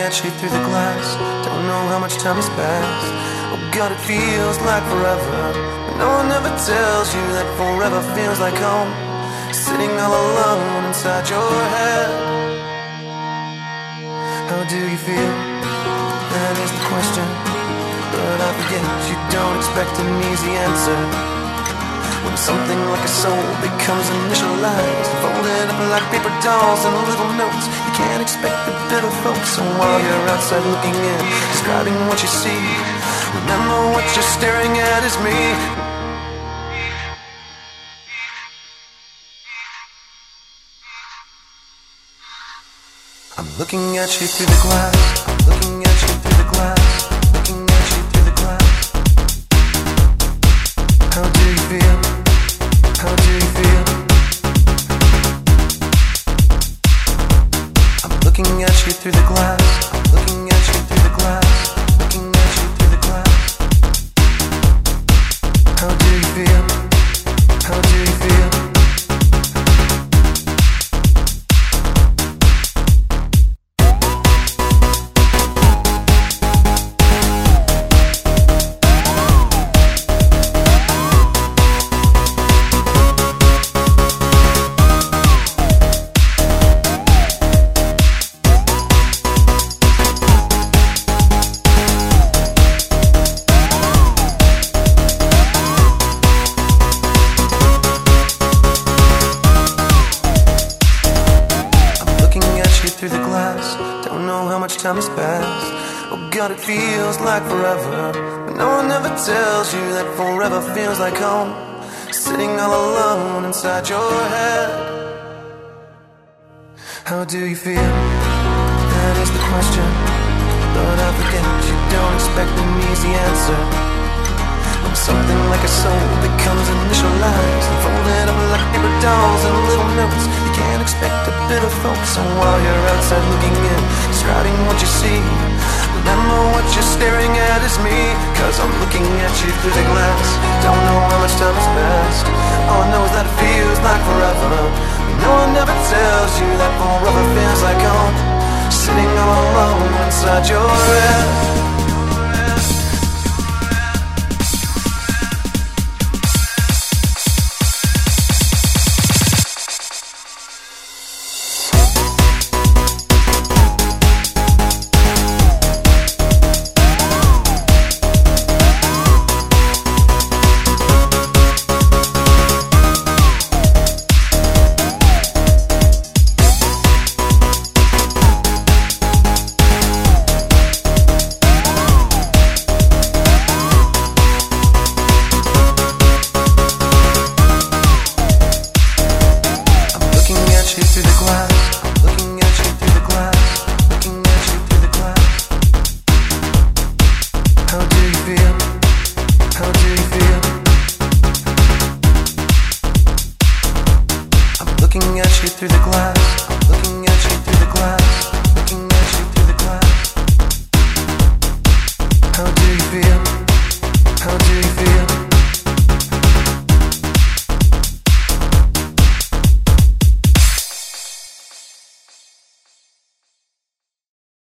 at you through the glass. Don't know how much time has passed. Oh God, it feels like forever, but no one ever tells you that forever feels like home. Sitting all alone inside your head. How do you feel? That is the question. But I forget you don't expect an easy answer. When something like a soul becomes initialized, folded up like paper dolls and little notes, you can't expect a bit of hope. So while you're outside looking in, describing what you see, remember what you're staring at is me. I'm looking at you through the glass. I'm looking at you through the glass. Looking at you through the glass. How do you feel? How do you feel? I'm looking at you through the glass. I'm looking at you through the glass. Looking at you through the glass. How do you feel? How do you feel? Through the glass, don't know how much time has passed. Oh God, it feels like forever, but no one ever tells you that forever feels like home. Sitting all alone inside your head. How do you feel? That is the question. But I forget you don't expect an easy answer. When something like a soul becomes initialized and folded up like paper dolls and little notes, you can't expect a bit of hope. So while you're outside looking in, describing what you see, remember what you're staring at is me. Cause I'm looking at you through the glass. Don't know how much time has passed. All I know is that it feels like forever. No one ever tells you that forever feels like home. Sitting all alone inside your